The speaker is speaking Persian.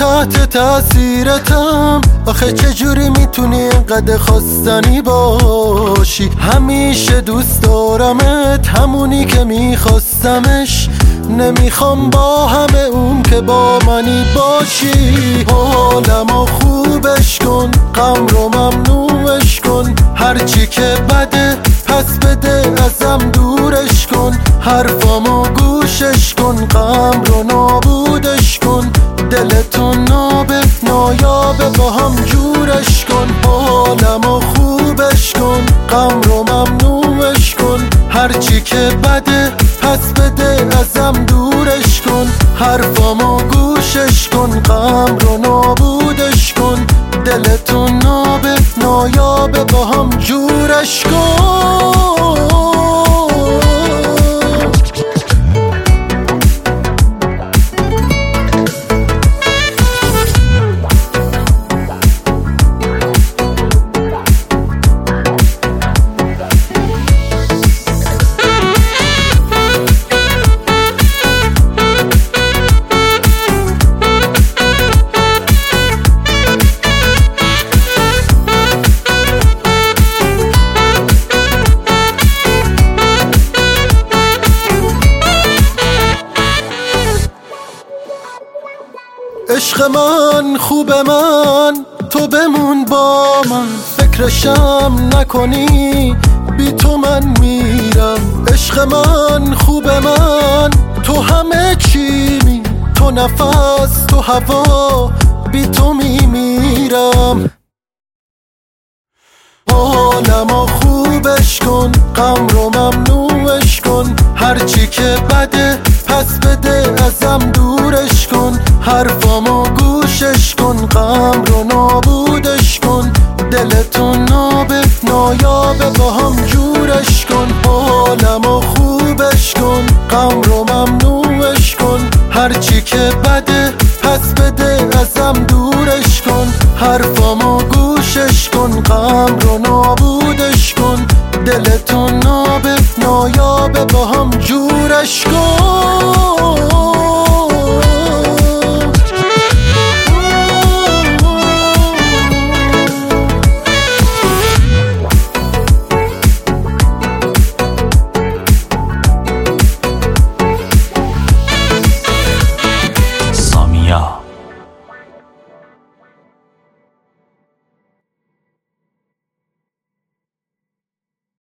تحت تاثیرتم. آخه چجوری میتونی اینقدر خواستنی باشی؟ همیشه دوست دارمت، همونی که میخواستمش. نمیخوام با همه اون که با منی باشی. حالمو خوبش کن، غم رو ممنوعش کن. هرچی که بده پس بده، ازم دورش کن. حرفامو گوشش کن، غم رو نابودش کن. دلتون نابه نایابه، با هم جورش کن. حالمو خوبش کن، غم رو ممنوعش کن. هرچی که بده پس بده، ازم دورش کن. حرفامو گوشش کن، غم رو نابودش کن. دلتون نابه نایابه، با هم جورش کن. عشق من خوب من، تو بمون با من. فکرشم نکنی، بی تو من میرم. عشق من خوب من، تو همه چیمی. تو نفس، تو هوا، بی تو میمیرم. حالمو خوبش کن، غم رو ممنوعش کن. هرچی که بده پس بده، ازم دورش کن. حرفامو گوشش کن، غم رو نابودش کن. دلتون نابه نایابه، با هم جورش کن. حالمو خوبش کن، غم رو ممنوعش کن. هرچی که بده پس بده، ازم دورش کن. حرفامو گوشش کن، غم رو نابودش کن. دلتون نابه نایابه، با هم جورش کن. سامیا